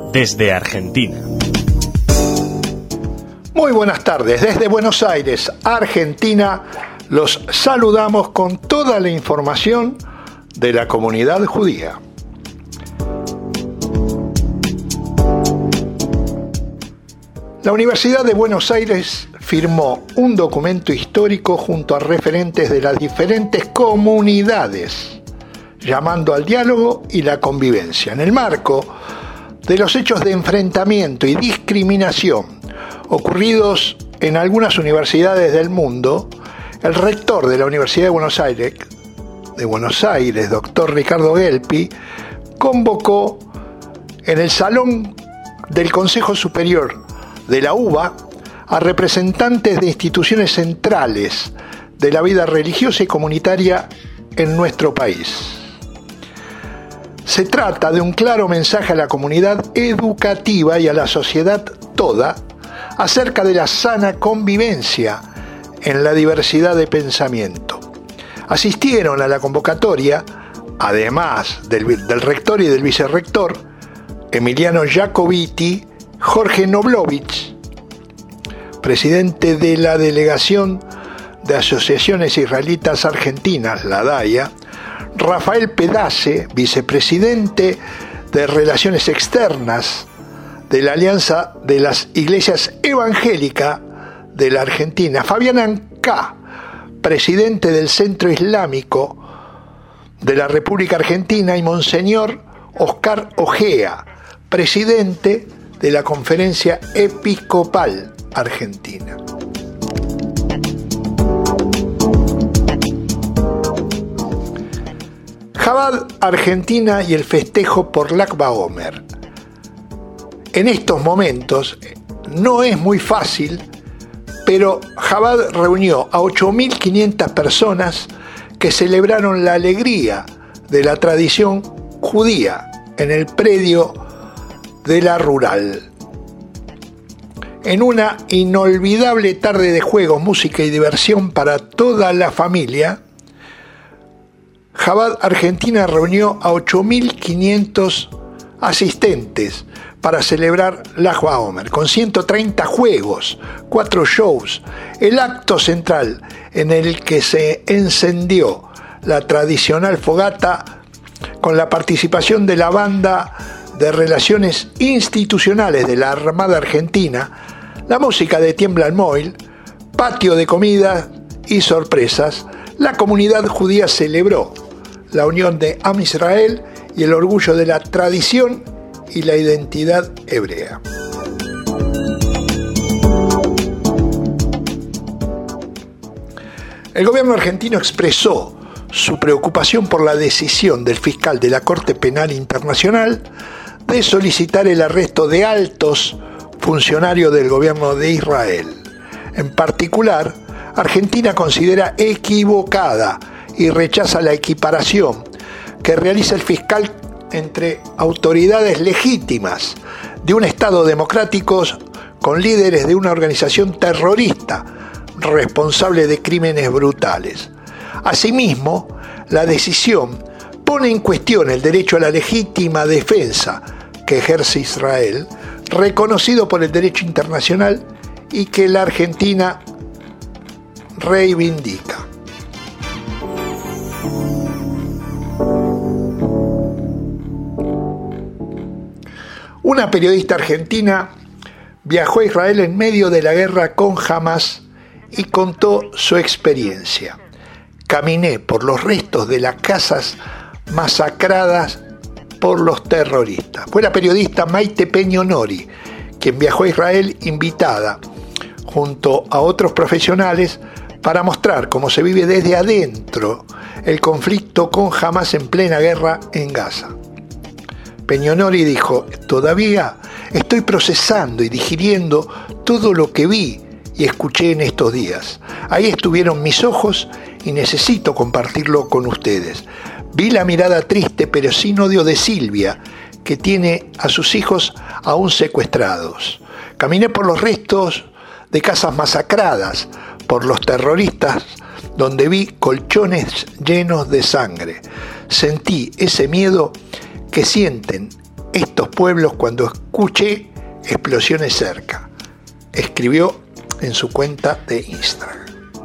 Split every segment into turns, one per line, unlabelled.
desde Argentina.
Muy buenas tardes, desde Buenos Aires, Argentina, los saludamos con toda la información de la comunidad judía. La Universidad de Buenos Aires firmó un documento histórico junto a referentes de las diferentes comunidades, llamando al diálogo y la convivencia. En el marco de los hechos de enfrentamiento y discriminación ocurridos en algunas universidades del mundo, el rector de la Universidad de Buenos Aires, doctor Ricardo Gelpi, convocó en el Salón del Consejo Superior de la UBA a representantes de instituciones centrales de la vida religiosa y comunitaria en nuestro país. Se trata de un claro mensaje a la comunidad educativa y a la sociedad toda acerca de la sana convivencia en la diversidad de pensamiento. Asistieron a la convocatoria, además del rector y del vicerrector, Emiliano Jacobiti, Jorge Noblovich, presidente de la Delegación de Asociaciones Israelitas Argentinas, la DAIA, Rafael Pedace, vicepresidente de Relaciones Externas de la Alianza de las Iglesias Evangélicas de la Argentina, Fabián Ancá, presidente del Centro Islámico de la República Argentina, y Monseñor Oscar Ojea, presidente de la Conferencia Episcopal Argentina. Chabad Argentina y el festejo por Lag BaOmer. En estos momentos no es muy fácil, pero Chabad reunió a 8.500 personas que celebraron la alegría de la tradición judía en el predio de la Rural. En una inolvidable tarde de juegos, música y diversión para toda la familia, Chabad Argentina reunió a 8.500 asistentes para celebrar Lag BaOmer, con 130 juegos, 4 shows, el acto central en el que se encendió la tradicional fogata con la participación de la banda de Relaciones Institucionales de la Armada Argentina, la música de Tiembla el Moil, patio de comida y sorpresas. La comunidad judía celebró la unión de Am Israel y el orgullo de la tradición y la identidad hebrea. El gobierno argentino expresó su preocupación por la decisión del fiscal de la Corte Penal Internacional de solicitar el arresto de altos funcionarios del gobierno de Israel. En particular, Argentina considera equivocada y rechaza la equiparación que realiza el fiscal entre autoridades legítimas de un Estado democrático con líderes de una organización terrorista responsable de crímenes brutales. Asimismo, la decisión pone en cuestión el derecho a la legítima defensa que ejerce Israel, reconocido por el derecho internacional y que la Argentina reivindica. Una periodista argentina viajó a Israel en medio de la guerra con Hamas y contó su experiencia. Caminé por los restos de las casas masacradas por los terroristas. Fue la periodista Maite Peñonori quien viajó a Israel invitada junto a otros profesionales para mostrar cómo se vive desde adentro el conflicto con Hamas en plena guerra en Gaza. Peñonori dijo: todavía estoy procesando y digiriendo todo lo que vi y escuché en estos días. Ahí estuvieron mis ojos y necesito compartirlo con ustedes. Vi la mirada triste pero sin odio de Silvia, que tiene a sus hijos aún secuestrados. Caminé por los restos de casas masacradas por los terroristas, donde vi colchones llenos de sangre. Sentí ese miedo que sienten estos pueblos cuando escuché explosiones cerca, escribió en su cuenta de Instagram.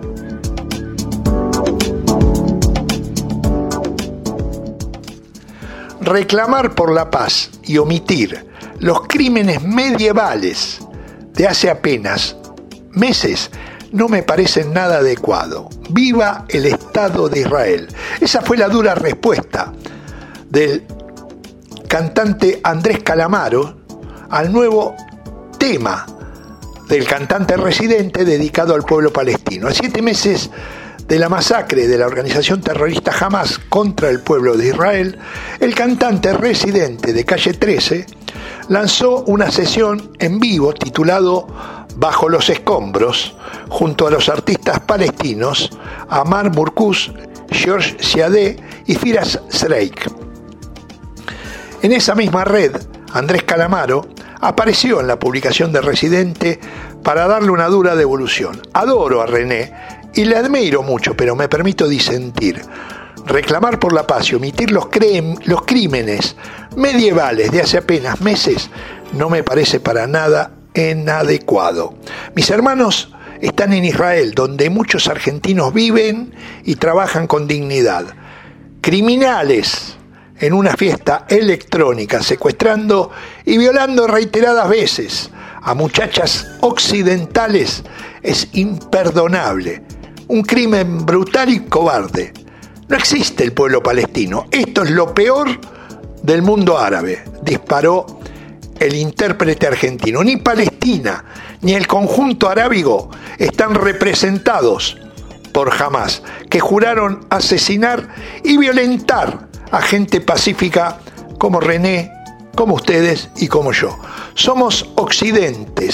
Reclamar por la paz y omitir los crímenes medievales de hace apenas meses no me parece nada adecuado. ¡Viva el Estado de Israel! Esa fue la dura respuesta del cantante Andrés Calamaro al nuevo tema del cantante residente dedicado al pueblo palestino. A 7 meses de la masacre de la organización terrorista Hamas contra el pueblo de Israel, el cantante residente de Calle 13 lanzó una sesión en vivo titulado Bajo los escombros, junto a los artistas palestinos Amar Murkus, George Siadé y Firas Sreik. En esa misma red, Andrés Calamaro apareció en la publicación de Residente para darle una dura devolución. Adoro a René y le admiro mucho, pero me permito disentir. Reclamar por la paz y omitir los crímenes medievales de hace apenas meses no me parece para nada inadecuado. Mis hermanos están en Israel, donde muchos argentinos viven y trabajan con dignidad. Criminales en una fiesta electrónica, secuestrando y violando reiteradas veces a muchachas occidentales es imperdonable. Un crimen brutal y cobarde. No existe el pueblo palestino. Esto es lo peor del mundo árabe, disparó el intérprete argentino. Ni Palestina ni el conjunto arábigo están representados por Hamas, que juraron asesinar y violentar a gente pacífica como René, como ustedes y como yo. Somos Occidente,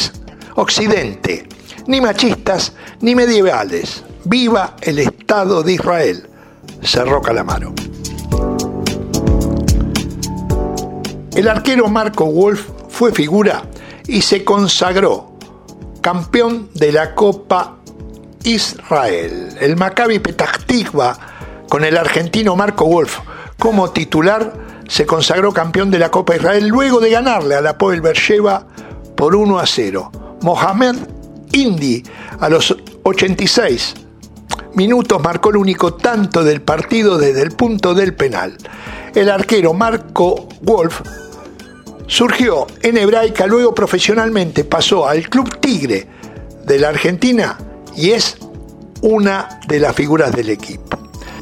ni machistas ni medievales. ¡Viva el Estado de Israel!, cerró Calamaro. El arquero Marco Wolf fue figura y se consagró campeón de la Copa Israel. El Maccabi Petah Tikva, con el argentino Marco Wolf como titular, se consagró campeón de la Copa Israel luego de ganarle al Hapoel Beersheva por 1-0. Mohamed Indy, a los 86 minutos, marcó el único tanto del partido desde el punto del penal. El arquero Marco Wolf surgió en Hebraica, luego profesionalmente pasó al Club Tigre de la Argentina y es una de las figuras del equipo.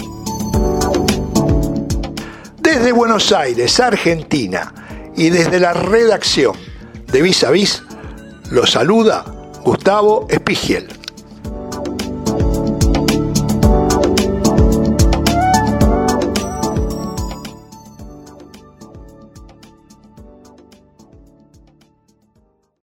Desde Buenos Aires, Argentina, y desde la redacción de Vis a Vis, los saluda Gustavo Espigiel.